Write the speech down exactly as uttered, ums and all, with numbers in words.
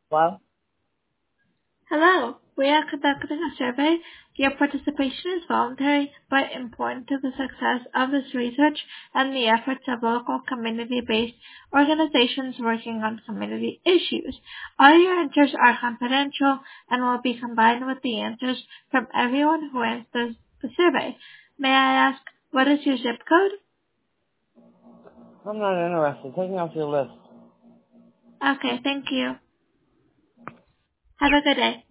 Well, Hello. We are conducting a survey. Your participation is voluntary but important to the success of this research and the efforts of local community-based organizations working on community issues. All your answers are confidential and will be combined with the answers from everyone who answers the survey. May I ask, what is your zip code? I'm not interested. Take me off your list. Okay, thank you. Have a good day.